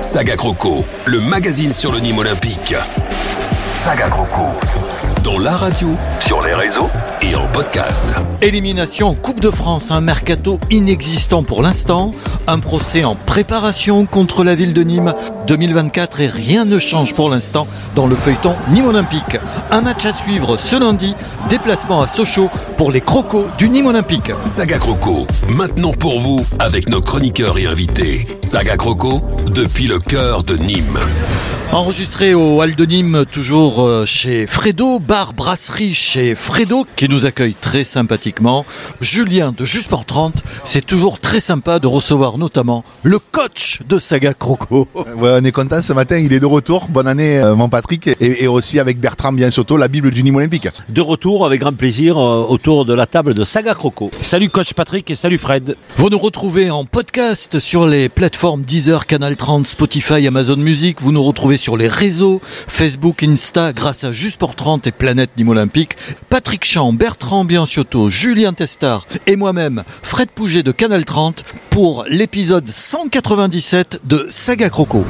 Saga Croco, le magazine sur le Nîmes Olympique. Saga Croco, dans la radio, sur les réseaux et en podcast. Élimination en Coupe de France, un mercato inexistant pour l'instant, un procès en préparation contre la ville de Nîmes 2024 et rien ne change pour l'instant dans le feuilleton Nîmes Olympique. Un match à suivre ce lundi, déplacement à Sochaux pour les Crocos du Nîmes Olympique. Saga Croco, maintenant pour vous avec nos chroniqueurs et invités. Saga Croco, depuis le cœur de Nîmes. Enregistré au Hall de Nîmes, toujours chez Fredo, bar brasserie chez Fredo, qui nous accueille très sympathiquement. Julien de Juste Sport 30, c'est toujours très sympa de recevoir notamment le coach de Saga Croco. Ouais, on est content ce matin, il est de retour. Bonne année mon Patrick, et aussi avec Bertrand Bianciotto, la Bible du Nîmes Olympique. De retour avec grand plaisir autour de la table de Saga Croco. Salut coach Patrick et salut Fred. Vous nous retrouvez en podcast sur les plateformes Deezer, Canal 30, Spotify, Amazon Music. Vous nous retrouvez sur les réseaux Facebook, Insta, grâce à Juste Sport 30 et Planète Nîmes Olympique. Patrick Champ, Bertrand Bianciotto, Julien Testard et moi-même, Fred Pouget de Canal 30 pour l'épisode 197 de Saga Croco.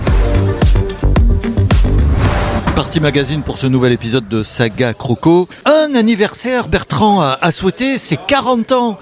Partie magazine pour ce nouvel épisode de Saga Croco. Un anniversaire, Bertrand a souhaité, c'est 40 ans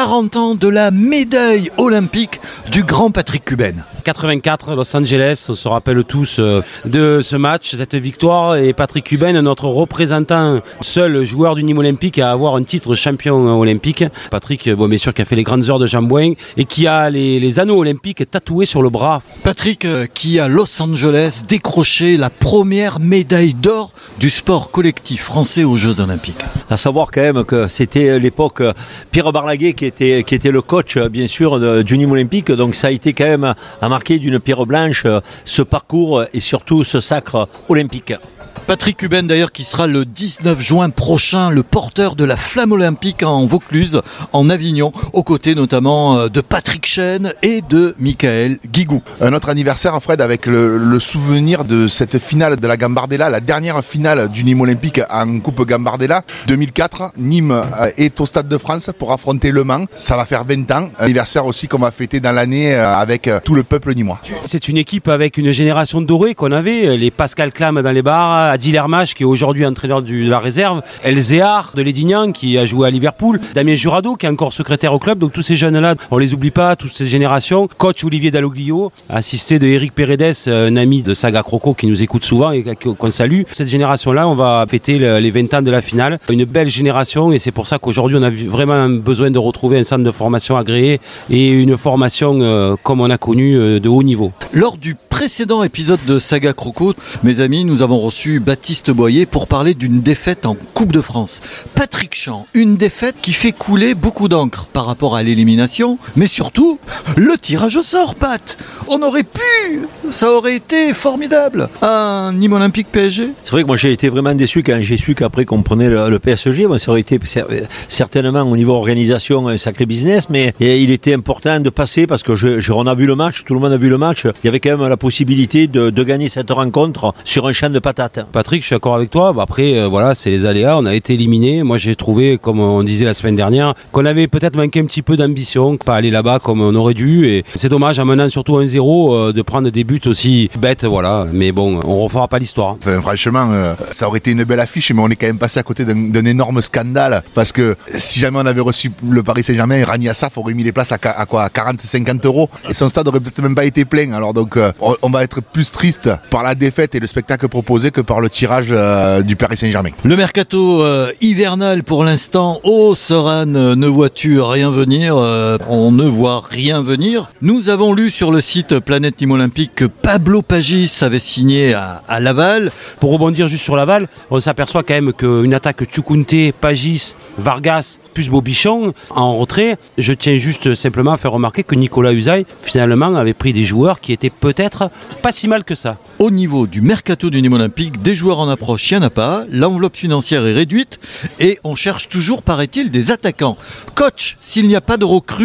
de la médaille olympique du grand Patrick Cuben. 84, Los Angeles, on se rappelle tous de ce match, cette victoire, et Patrick Cuben, notre représentant, seul joueur du Nîmes Olympique à avoir un titre champion olympique. Patrick, bien sûr, qui a fait les grandes heures de Jean-Bouin et qui a les anneaux olympiques tatoués sur le bras. Patrick qui à Los Angeles décroché la première médaille d'or du sport collectif français aux Jeux Olympiques. À savoir quand même que c'était l'époque Pierre Barlaguet qui était le coach, bien sûr, du Nîmes Olympique, donc ça a été quand même à marqué d'une pierre blanche ce parcours et surtout ce sacre olympique. Patrick Cuben d'ailleurs qui sera le 19 juin prochain le porteur de la flamme olympique en Vaucluse, en Avignon, aux côtés notamment de Patrick Chêne et de Michael Guigou. Un autre anniversaire, Fred, avec le souvenir de cette finale de la Gambardella, la dernière finale du Nîmes Olympique en Coupe Gambardella. 2004, Nîmes est au Stade de France pour affronter Le Mans. Ça va faire 20 ans. Anniversaire aussi qu'on va fêter dans l'année avec tout le peuple nîmois. C'est une équipe avec une génération dorée qu'on avait, les Pascal Clam dans les bars, Adil Hermach qui est aujourd'hui entraîneur de la réserve, Elzéar de Lédignan qui a joué à Liverpool, Damien Jurado qui est encore secrétaire au club. Donc tous ces jeunes-là, on les oublie pas, toutes ces générations. Coach Olivier Dalloglio, assisté de Eric Paredes, un ami de Saga Croco qui nous écoute souvent et qu'on salue. Cette génération-là, on va fêter les 20 ans de la finale. Une belle génération et c'est pour ça qu'aujourd'hui on a vraiment besoin de retrouver un centre de formation agréé et une formation comme on a connu de haut niveau. Lors du précédent épisode de Saga Croco, mes amis, nous avons reçu Baptiste Boyer pour parler d'une défaite en Coupe de France. Patrick Champ, une défaite qui fait couler beaucoup d'encre par rapport à l'élimination, mais surtout le tirage au sort, Pat. On aurait pu, ça aurait été formidable. Un Nîmes Olympique PSG. C'est vrai que moi j'ai été vraiment déçu quand j'ai su qu'après qu'on prenait le PSG. Bon, ça aurait été certainement au niveau organisation un sacré business, mais il était important de passer parce que on a vu le match, tout le monde a vu le match. Il y avait quand même la possibilité de gagner cette rencontre sur un champ de patates. Patrick, je suis d'accord avec toi. Après, voilà, c'est les aléas. On a été éliminés. Moi, j'ai trouvé, comme on disait la semaine dernière, qu'on avait peut-être manqué un petit peu d'ambition, pas aller là-bas comme on aurait dû. Et c'est dommage, en menant surtout 1-0, de prendre des buts aussi bêtes, voilà. Mais bon, on refera pas l'histoire. Enfin, franchement, ça aurait été une belle affiche, mais on est quand même passé à côté d'un énorme scandale. Parce que si jamais on avait reçu le Paris Saint-Germain, Rani Assaf aurait mis les places à quoi, 40-50 euros. Et son stade aurait peut-être même pas été plein. Alors donc, on va être plus triste par la défaite et le spectacle proposé que par le tirage du Paris Saint-Germain. Le mercato hivernal pour l'instant, Soran, ne vois-tu rien venir? On ne voit rien venir. Nous avons lu sur le site Planète Nîmes Olympique que Pablo Pagis avait signé à Laval. Pour rebondir juste sur Laval, on s'aperçoit quand même qu'une attaque Tchoukounté, Pagis, Vargas, plus Bobichon en retrait. Je tiens juste simplement à faire remarquer que Nicolas Usaï finalement avait pris des joueurs qui étaient peut-être pas si mal que ça. Au niveau du mercato du Nîmes Olympique, des joueurs en approche, il n'y en a pas. L'enveloppe financière est réduite et on cherche toujours, paraît-il, des attaquants. Coach, s'il n'y a pas de recrues,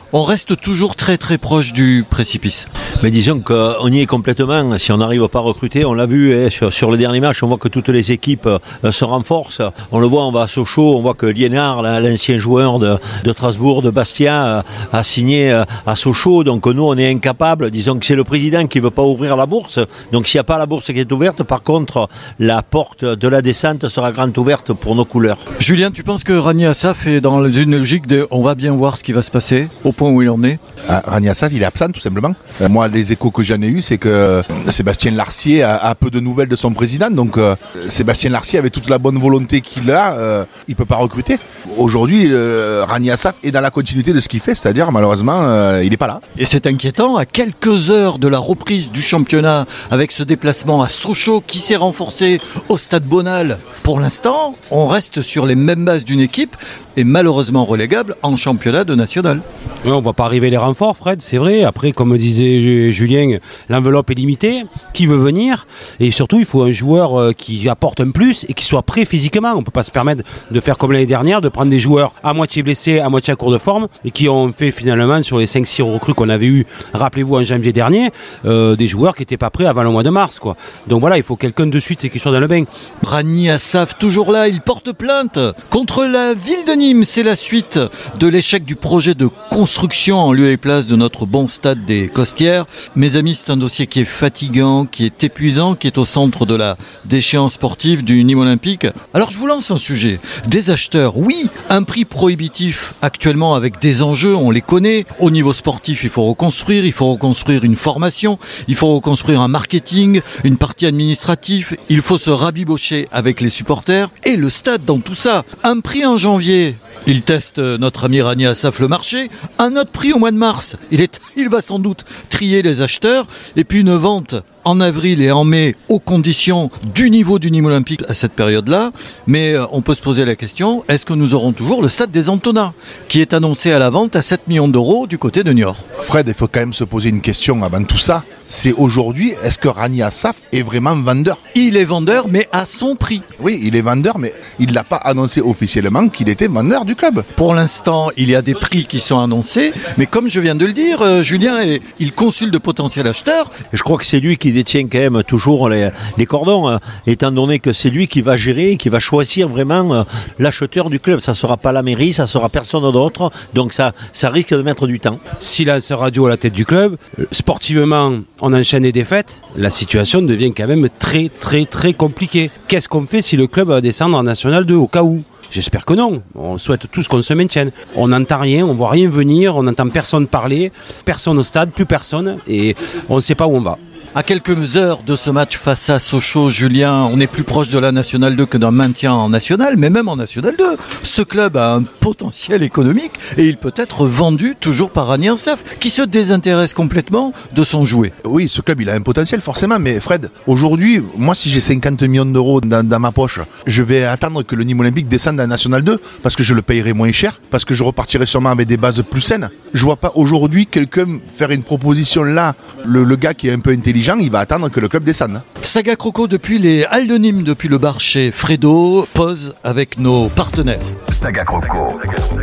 on reste toujours très très proche du précipice. Mais disons qu'on y est complètement. Si on n'arrive pas à recruter, on l'a vu sur le dernier match, on voit que toutes les équipes se renforcent. On le voit, on va à Sochaux, on voit que Liénard, l'ancien joueur de Strasbourg, de Bastia, a signé à Sochaux. Donc nous, on est incapables. Disons que c'est le président qui ne veut pas ouvrir la bourse. Donc s'il n'y a pas la bourse qui est ouverte, par contre, la porte de la descente sera grande ouverte pour nos couleurs. Julien, tu penses que Rani Assaf est dans une logique de on va bien voir ce qui va se passer au point où il en est? Rani Assaf, il est absent tout simplement. Moi, les échos que j'en ai eus, c'est que Sébastien Larcier a peu de nouvelles de son président. Donc Sébastien Larcier, avec toute la bonne volonté qu'il a, il peut pas recruter. Aujourd'hui, Rani Assaf est dans la continuité de ce qu'il fait, c'est-à-dire malheureusement, il n'est pas là. Et c'est inquiétant, à quelques heures de la reprise du championnat, avec ce déplacement à Sochaux qui s'est renforcé au Stade Bonal. Pour l'instant, on reste sur les mêmes bases d'une équipe et malheureusement relégable en championnat de national. Oui, on ne va pas arriver les renforts, Fred, c'est vrai. Après, comme disait Julien, l'enveloppe est limitée. Qui veut venir? Et surtout, il faut un joueur qui apporte un plus et qui soit prêt physiquement. On ne peut pas se permettre de faire comme l'année dernière, de prendre des joueurs à moitié blessés, à moitié à court de forme, et qui ont fait finalement, sur les 5-6 recrues qu'on avait eu, rappelez-vous, en janvier dernier, des joueurs qui n'étaient pas prêts avant le mois de mars, quoi. Donc voilà, il faut quelqu'un de suite et qui soit dans le bain. Rani Assaf, toujours là, il porte plainte contre la ville de Nîmes. C'est la suite de l'échec du projet de construction en lieu et place de notre bon stade des Costières. Mes amis, c'est un dossier qui est fatigant, qui est épuisant, qui est au centre de la déchéance sportive du Nîmes Olympique. Alors je vous lance un sujet. Des acheteurs, oui, un prix prohibitif actuellement avec des enjeux, on les connaît. Au niveau sportif, il faut reconstruire une formation, il faut reconstruire un marketing, une partie administrative, il faut se rabibocher avec les supporters et le stade dans tout ça. Un prix en janvier. Il teste notre ami Rani Assaf le marché. Un autre prix au mois de mars. Il va sans doute trier les acheteurs. Et puis une vente en avril et en mai aux conditions du niveau du Nîmes Olympique à cette période-là. Mais on peut se poser la question, est-ce que nous aurons toujours le stade des Antonins qui est annoncé à la vente à 7 millions d'euros du côté de Niort? Fred, il faut quand même se poser une question avant tout ça. C'est aujourd'hui, est-ce que Rani Assaf est vraiment vendeur? Il est vendeur, mais à son prix. Oui, il est vendeur, mais il ne l'a pas annoncé officiellement qu'il était vendeur du club. Pour l'instant, il y a des prix qui sont annoncés, mais comme je viens de le dire, Julien, il consulte de potentiels acheteurs. Je crois que c'est lui qui détient quand même toujours les cordons, étant donné que c'est lui qui va gérer, qui va choisir vraiment l'acheteur du club. Ça ne sera pas la mairie, ça ne sera personne d'autre, donc ça risque de mettre du temps. Silence radio à la tête du club, sportivement, on enchaîne les défaites, la situation devient quand même très très très compliquée. Qu'est-ce qu'on fait si le club va descendre en National 2 au cas où? J'espère que non. On souhaite tous qu'on se maintienne. On n'entend rien, on voit rien venir, on n'entend personne parler, personne au stade, plus personne, et on ne sait pas où on va. À quelques heures de ce match face à Sochaux, Julien, on est plus proche de la National 2 que d'un maintien en National, mais même en National 2. Ce club a un potentiel économique et il peut être vendu toujours par Rani Assaf, qui se désintéresse complètement de son jouet. Oui, ce club, il a un potentiel forcément, mais Fred, aujourd'hui, moi, si j'ai 50 millions d'euros dans ma poche, je vais attendre que le Nîmes Olympique descende en National 2 parce que je le payerai moins cher, parce que je repartirai sûrement avec des bases plus saines. Je vois pas aujourd'hui quelqu'un faire une proposition là. Le gars qui est un peu intelligent, il va attendre que le club descende. Saga Croco depuis les Halles de Nîmes, depuis le bar chez Fredo, pause avec nos partenaires. Saga Croco.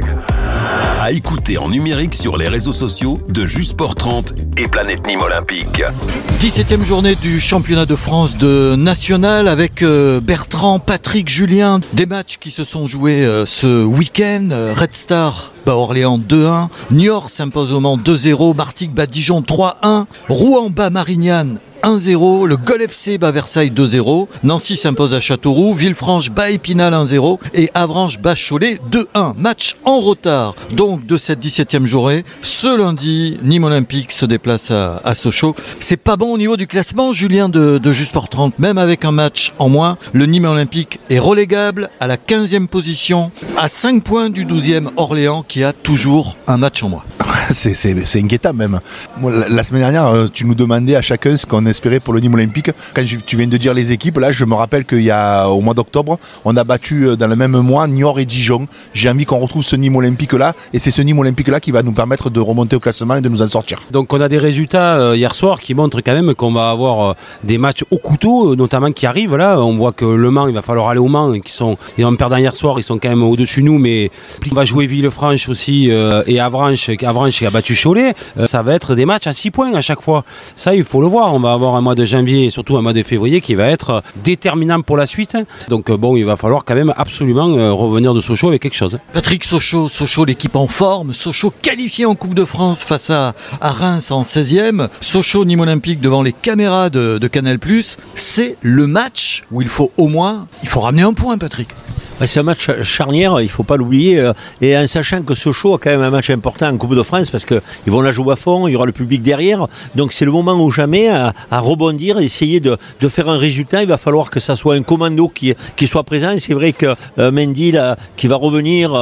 À écouter en numérique sur les réseaux sociaux de Justsport 30 et Planète Nîmes Olympique. 17e journée du championnat de France de national avec Bertrand, Patrick, Julien. Des matchs qui se sont joués ce week-end. Red Star bat Orléans 2-1. Niort s'impose au Mans 2-0. Martigues bat Dijon 3-1. Rouen bat Marignane 1-0, le Gol FC bat Versailles 2-0, Nancy s'impose à Châteauroux, Villefranche bat Épinal 1-0 et Avranches bat Cholet 2-1. Match en retard donc de cette 17e journée. Ce lundi, Nîmes Olympique se déplace à Sochaux. C'est pas bon au niveau du classement, Julien de Justsport 30, même avec un match en moins. Le Nîmes Olympique est relégable à la 15e position, à 5 points du 12e Orléans qui a toujours un match en moins. C'est inquiétant même. Moi, la semaine dernière, tu nous demandais à chacun ce qu'on espérait pour le Nîmes Olympique. Quand tu viens de dire les équipes, là, je me rappelle qu'il y a au mois d'octobre, on a battu dans le même mois Niort et Dijon. J'ai envie qu'on retrouve ce Nîmes Olympique-là, et c'est ce Nîmes Olympique-là qui va nous permettre de remonter au classement et de nous en sortir. Donc on a des résultats hier soir qui montrent quand même qu'on va avoir des matchs au couteau, notamment qui arrivent là. On voit que Le Mans, il va falloir aller au Mans, et en perdant hier soir, ils sont quand même au-dessus de nous, mais on va jouer Villefranche aussi et Avranches qui a battu Cholet. Ça va être des matchs à 6 points à chaque fois. Ça, il faut le voir. On va avoir un mois de janvier et surtout un mois de février qui va être déterminant pour la suite. Donc bon, il va falloir quand même absolument revenir de Sochaux avec quelque chose. Patrick, Sochaux, l'équipe en forme, Sochaux qualifié en Coupe de France face à Reims en 16e, Sochaux Nîmes Olympique devant les caméras de Canal+. C'est le match où il faut ramener un point, Patrick. C'est un match charnière, il ne faut pas l'oublier, et en sachant que Sochaux a quand même un match important en Coupe de France parce qu'ils vont la jouer à fond, il y aura le public derrière, donc c'est le moment ou jamais à rebondir, essayer de faire un résultat. Il va falloir que ça soit un commando qui soit présent. C'est vrai que Mendy là, qui va revenir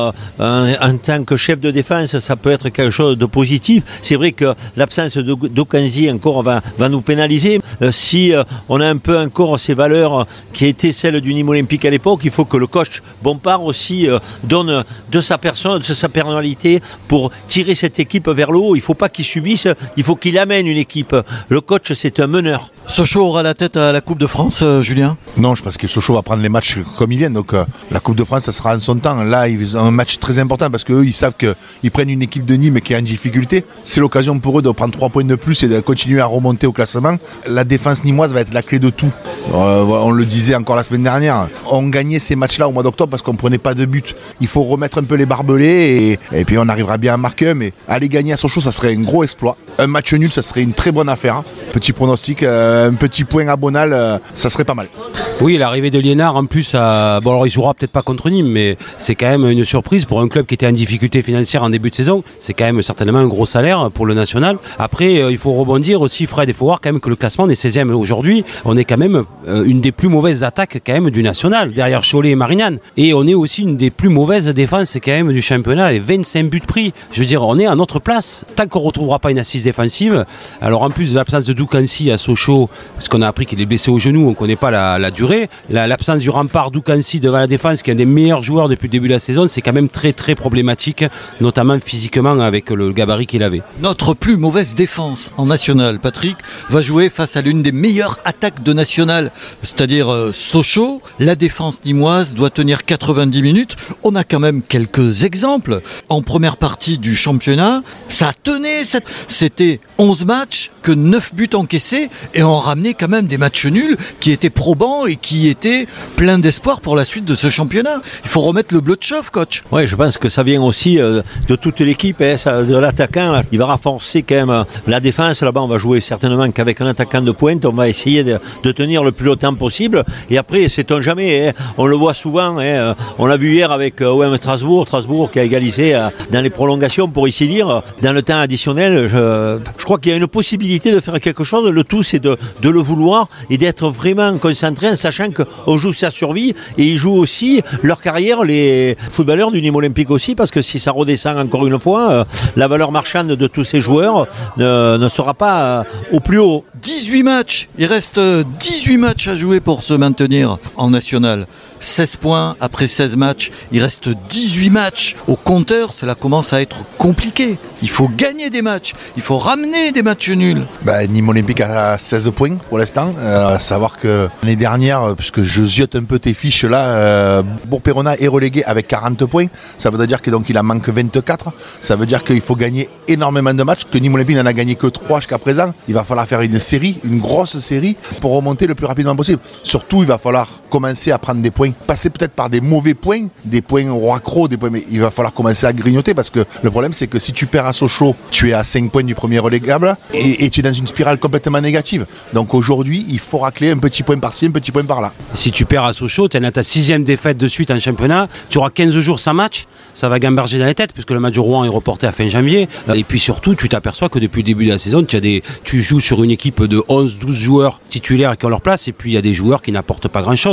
en tant que chef de défense, ça peut être quelque chose de positif. C'est vrai que l'absence d'Okanzi encore va nous pénaliser. Si on a un peu encore ces valeurs qui étaient celles du Nîmes Olympique à l'époque, il faut que le coach Bompard aussi donne de sa personne, de sa personnalité pour tirer cette équipe vers le haut. Il ne faut pas qu'il subisse, il faut qu'il amène une équipe. Le coach, c'est un meneur. Sochaux aura la tête à la Coupe de France, Julien ? Non, je pense que Sochaux va prendre les matchs comme ils viennent. Donc la Coupe de France, ça sera en son temps. Là, ils ont un match très important parce qu'eux, ils savent qu'ils prennent une équipe de Nîmes qui est en difficulté. C'est l'occasion pour eux de prendre 3 points de plus et de continuer à remonter au classement. La défense nîmoise va être la clé de tout. On le disait encore la semaine dernière. On gagnait ces matchs-là au mois d'octobre parce qu'on ne prenait pas de but. Il faut remettre un peu les barbelés et puis on arrivera bien à marquer un. Mais aller gagner à Sochaux, ça serait un gros exploit. Un match nul, ça serait une très bonne affaire. Petit pronostic, un petit point à Bonal, ça serait pas mal. Oui, l'arrivée de Liénard en plus, alors il jouera peut-être pas contre Nîmes, mais c'est quand même une surprise pour un club qui était en difficulté financière en début de saison. C'est quand même certainement un gros salaire pour le national. Après, il faut rebondir aussi, Fred, il faut voir quand même que le classement, on est 16e aujourd'hui. On est quand même une des plus mauvaises attaques quand même du national, derrière Cholet et Marignane. Et on est aussi une des plus mauvaises défenses quand même du championnat, avec 25 buts pris. Je veux dire, on est à notre place. Tant qu'on ne retrouvera pas une assise défensive, alors en plus de l'absence de Doukansi à Sochaux, parce qu'on a appris qu'il est blessé au genou, on ne connaît pas la durée, l'absence du rempart Doukansi devant la défense, qui est un des meilleurs joueurs depuis le début de la saison, c'est quand même très très problématique, notamment physiquement avec le gabarit qu'il avait. Notre plus mauvaise défense en national, Patrick, va jouer face à l'une des meilleures attaques de national, c'est-à-dire Sochaux. La défense nîmoise doit tenir 90 minutes. On a quand même quelques exemples. En première partie du championnat, ça tenait, c'était 11 matchs, que 9 buts encaissés, et on ramenait quand même des matchs nuls qui étaient probants et qui étaient pleins d'espoir pour la suite de ce championnat. Il faut remettre le bleu de chauffe, coach. Oui, je pense que ça vient aussi de toute l'équipe, de l'attaquant. Là. Il va renforcer quand même la défense. Là-bas, on va jouer certainement qu'avec un attaquant de pointe. On va essayer de tenir le plus longtemps possible. Et après, sait-on jamais, on le voit souvent. On l'a vu hier avec OM Strasbourg qui a égalisé dans les prolongations, pour ici dire, dans le temps additionnel. Je crois qu'il y a une possibilité de faire quelque chose. Le tout, c'est de le vouloir et d'être vraiment concentré en sachant qu'on joue sa survie et ils jouent aussi leur carrière, les footballeurs du Nîmes Olympique aussi, parce que si ça redescend encore une fois, la valeur marchande de tous ces joueurs ne sera pas au plus haut. 18 matchs, il reste 18 matchs à jouer pour se maintenir en national. 16 points après 16 matchs, il reste 18 matchs. Au compteur, cela commence à être compliqué. Il faut gagner des matchs, il faut ramener des matchs nuls. Nîmes Olympique a 16 points pour l'instant. À savoir que l'année dernière, puisque je ziote un peu tes fiches là, Bourg-Péronat est relégué avec 40 points. Ça veut dire que donc il en manque 24. Ça veut dire qu'il faut gagner énormément de matchs, que Nîmes Olympique n'en a gagné que 3 jusqu'à présent. Il va falloir faire une série, une grosse série, pour remonter le plus rapidement possible. Surtout, il va falloir commencer à prendre des points, passer peut-être par des mauvais points, des points au accro, des points, mais il va falloir commencer à grignoter, parce que le problème, c'est que si tu perds à Sochaux, tu es à 5 points du premier relégable et tu es dans une spirale complètement négative. Donc aujourd'hui, il faut racler un petit point par-ci, un petit point par-là. Si tu perds à Sochaux, tu as ta 6e défaite de suite en championnat, tu auras 15 jours sans match, ça va gamberger dans les têtes, puisque le match de Rouen est reporté à fin janvier. Et puis surtout, tu t'aperçois que depuis le début de la saison, tu joues sur une équipe de 11-12 joueurs titulaires qui ont leur place, et puis il y a des joueurs qui n'apportent pas grand-chose.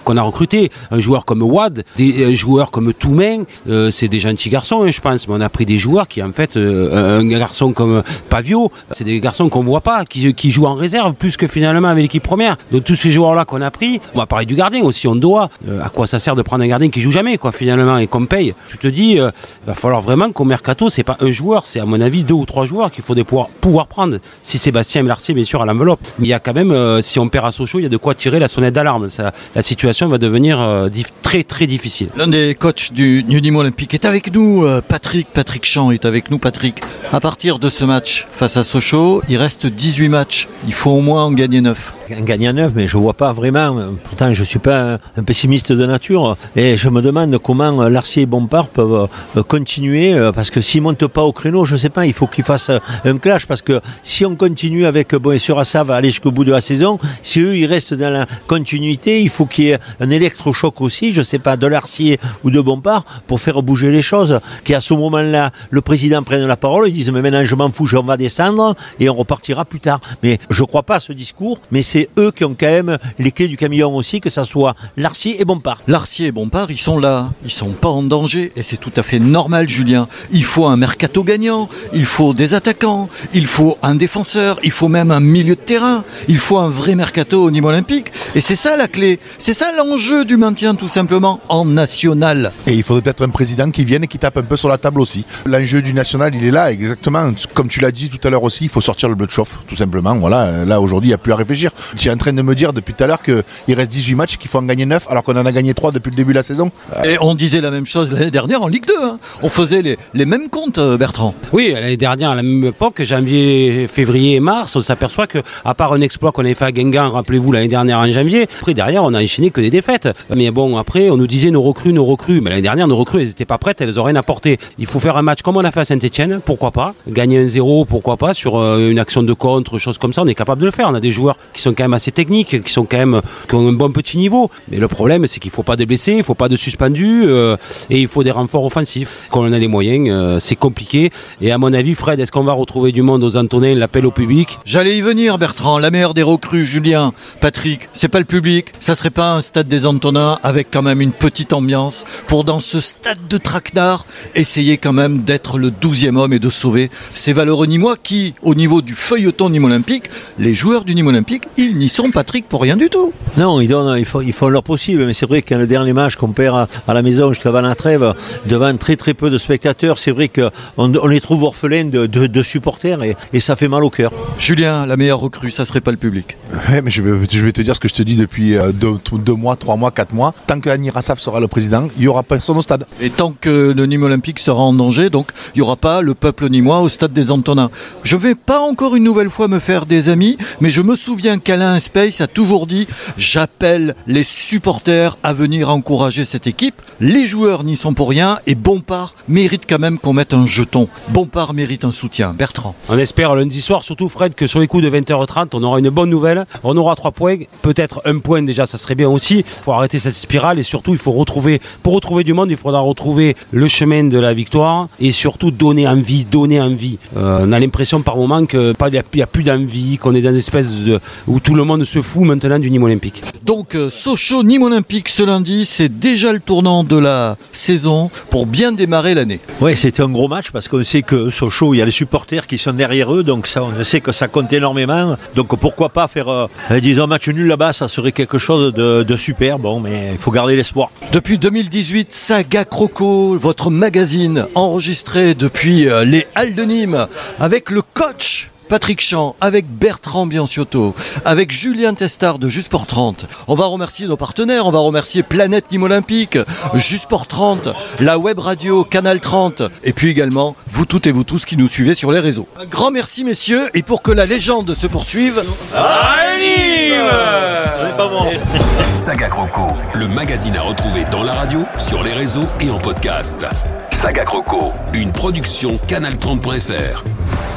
qu'on a recrutés. Un joueur comme Wad, des joueurs comme Toumain, c'est des gentils garçons, je pense. Mais on a pris des joueurs qui, en fait, un garçon comme Pavio, c'est des garçons qu'on voit pas, qui jouent en réserve plus que finalement avec l'équipe première. Donc tous ces joueurs-là qu'on a pris, on va parler du gardien aussi, on doit. À quoi ça sert de prendre un gardien qui joue jamais, quoi, finalement, et qu'on paye. Tu te dis, il va falloir vraiment qu'au mercato, c'est pas un joueur, c'est à mon avis 2 ou 3 joueurs qu'il faut pouvoir prendre. Si Sébastien Larcier, bien sûr, à l'enveloppe. Mais il y a quand même, si on perd à Sochaux, il y a de quoi tirer la sonnette d'alarme. La situation va devenir très très difficile. L'un des coachs du Nîmes Olympique est avec nous, Patrick Champ est avec nous. Patrick, à partir de ce match face à Sochaux, il reste 18 matchs. Il faut au moins en gagner 9. En gagner 9, mais je vois pas vraiment. Pourtant, je suis pas un pessimiste de nature. Et je me demande comment Larcier et Bompard peuvent continuer. Parce que s'ils montent pas au créneau, je sais pas, il faut qu'ils fassent un clash. Parce que si on continue avec, bien sûr, Assaf à aller jusqu'au bout de la saison, si eux, ils restent dans la continuité, il faut qu'il y ait un électrochoc aussi, je sais pas, de Larcier ou de Bompard, pour faire bouger les choses. Qu'à ce moment-là, le président prenne la parole, ils disent, mais maintenant, je m'en fous, on va descendre et on repartira plus tard. Mais je crois pas à ce discours, mais c'est eux qui ont quand même les clés du camion aussi, que ça soit Larcier et Bompard. Larcier et Bompard, ils sont là, ils sont pas en danger, et c'est tout à fait normal, Julien. Il faut un mercato gagnant, il faut des attaquants, il faut un défenseur, il faut même un milieu de terrain, il faut un vrai mercato au Nîmes Olympique, et c'est ça la clé, c'est ça l'enjeu du maintien tout simplement en national. Et il faudrait peut-être un président qui vienne et qui tape un peu sur la table aussi. L'enjeu du national, il est là, exactement. Comme tu l'as dit tout à l'heure aussi, il faut sortir le bleu de chauffe, tout simplement. Voilà, là aujourd'hui, il n'y a plus à réfléchir. Tu es en train de me dire depuis tout à l'heure qu'il reste 18 matchs, qu'il faut en gagner 9, alors qu'on en a gagné 3 depuis le début de la saison. Et on disait la même chose l'année dernière en Ligue 2. Hein. On faisait les mêmes comptes, Bertrand. Oui, l'année dernière, à la même époque, janvier, février et mars, on s'aperçoit que, à part un exploit qu'on avait fait à Guingamp, rappelez-vous, l'année dernière en janvier, après derrière, on a enchaîné que des défaites. Mais bon, après, on nous disait nos recrues. Mais l'année dernière, nos recrues, elles n'étaient pas prêtes, elles n'ont rien apporté. Il faut faire un match comme on a fait à Saint-Etienne, pourquoi pas. Gagner 1-0, pourquoi pas, sur une action de contre, choses comme ça, on est capable de le faire. On a des joueurs qui sont quand même assez techniques, qui ont un bon petit niveau. Mais le problème, c'est qu'il ne faut pas de blessés, il ne faut pas de suspendus, et il faut des renforts offensifs. Quand on a les moyens, c'est compliqué. Et à mon avis, Fred, est-ce qu'on va retrouver du monde aux Antonins, l'appel au public? J'allais y venir, Bertrand. La meilleure des recrues, Julien, Patrick, c'est pas le public. Ça serait pas un stade des Antonins avec quand même une petite ambiance pour, dans ce stade de traquenard, essayer quand même d'être le 12e homme et de sauver ces valeureux Nîmois qui, au niveau du feuilleton Nîmes Olympique, les joueurs du Nîmes Olympique, ils n'y sont, Patrick, pour rien du tout. Non, ils font leur possible, mais c'est vrai qu'un dernier match qu'on perd à la maison jusqu'à la trêve, devant très très peu de spectateurs, c'est vrai qu'on les trouve orphelins de supporters et ça fait mal au cœur. Julien, la meilleure recrue, ça serait pas le public. Ouais, mais je vais te dire ce que je te dis depuis 2 mois, 3 mois, 4 mois. Tant que Anir Assaf sera le président, il n'y aura personne au stade. Et tant que le Nîmes Olympique sera en danger, donc il n'y aura pas le peuple nîmois au stade des Antonins. Je ne vais pas encore une nouvelle fois me faire des amis, mais je me souviens qu'Alain Space a toujours dit « J'appelle les supporters à venir encourager cette équipe. Les joueurs n'y sont pour rien et Bompard mérite quand même qu'on mette un jeton. Bompard mérite un soutien. » Bertrand. On espère lundi soir, surtout Fred, que sur les coups de 20h30, on aura une bonne nouvelle. On aura 3 points, peut-être 1 point déjà, ça serait bien aussi. Il faut arrêter cette spirale et surtout, pour retrouver du monde, il faudra retrouver le chemin de la victoire et surtout donner envie. On a l'impression par moment qu'il n'y a plus d'envie, qu'on est dans une espèce où tout le monde se fout maintenant du Nîmes Olympique. Donc Sochaux Nîmes Olympique ce lundi, c'est déjà le tournant de la saison pour bien démarrer l'année. Oui, c'était un gros match parce qu'on sait que Sochaux, il y a les supporters qui sont derrière eux, donc ça, on sait que ça compte énormément. Donc pourquoi pas faire un match nul là-bas, ça serait quelque chose de super. Bon, mais il faut garder l'espoir. Depuis 2018, Saga Croco, votre magazine enregistré depuis les Halles de Nîmes avec le coach Patrick Champ, avec Bertrand Bianciotto, avec Julien Testard de Juste Sport 30. On va remercier nos partenaires, on va remercier Planète Nîmes Olympique, Juste Sport 30, la web radio Canal 30, et puis également vous toutes et vous tous qui nous suivez sur les réseaux. Un grand merci messieurs, et pour que la légende se poursuive, Saga Croco, le magazine à retrouver dans la radio, sur les réseaux et en podcast. Saga Croco, une production canal30.fr.